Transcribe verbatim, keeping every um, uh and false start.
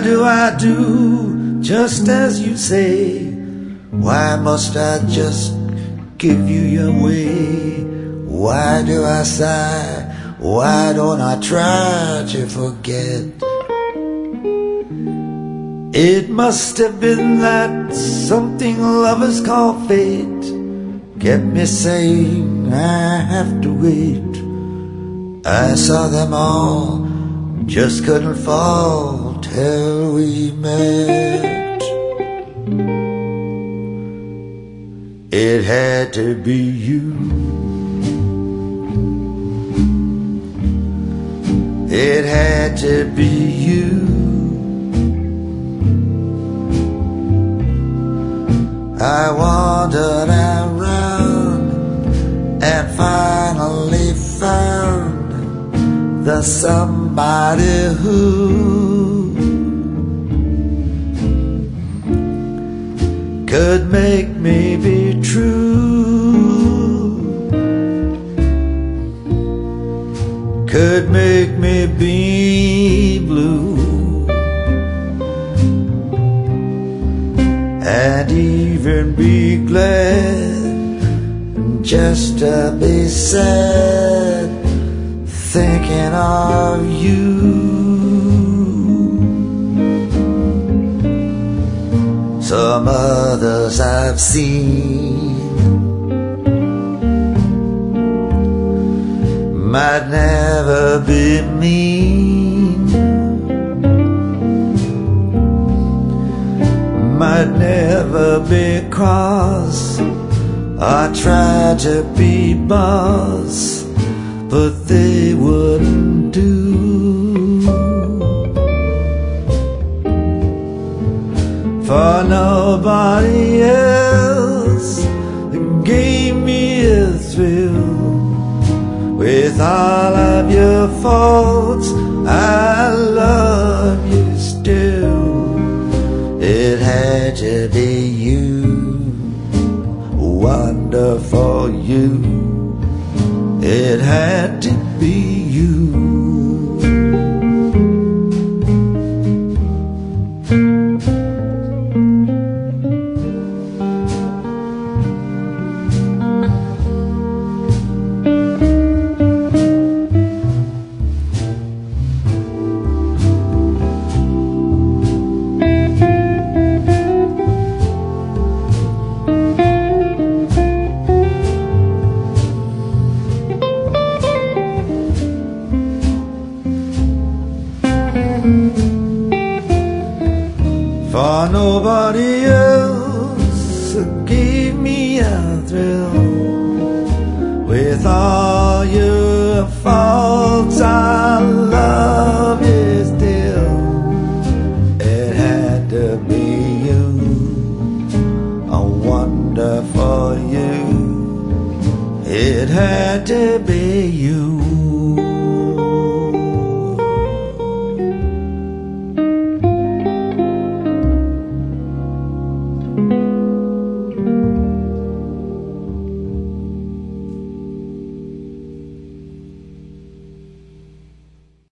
do I do just as you say? Why must I just give you your way? Why do I sigh? Why don't I try to forget? It must have been that something lovers call fate kept me saying I have to wait. I saw them all, just couldn't fall till we met. It had to be you. It had to be you. I wandered around and finally found the somebody who could make me be true, could make me be blue, and even be glad just to be sad, thinking of you. Some others I've seen might never be mean, might never be cross, I tried to be boss, but they wouldn't do. For nobody else gave me a thrill. With all of your faults, I love you still. It had to be you, wonderful you. It had to be you. For nobody else gave me a thrill. With all your faults,